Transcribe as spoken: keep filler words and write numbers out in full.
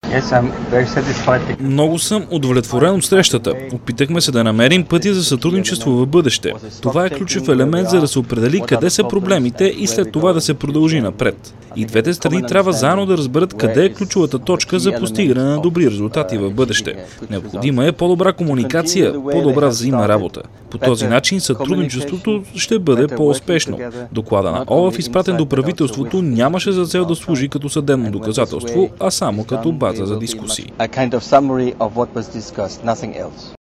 Много съм удовлетворен от срещата. Опитахме се да намерим пътя за сътрудничество в бъдеще. Това е ключов елемент, за да се определи къде са проблемите и след това да се продължи напред. И двете страни трябва заедно да разберат къде е ключовата точка за постигане на добри резултати в бъдеще. Необходима е по-добра комуникация, по-добра взаимна работа. По този начин сътрудничеството ще бъде по-успешно. Доклада на ОЛАФ, изпратен до правителството, нямаше за цел да служи като съдебно доказателство, а само като база за дискусии.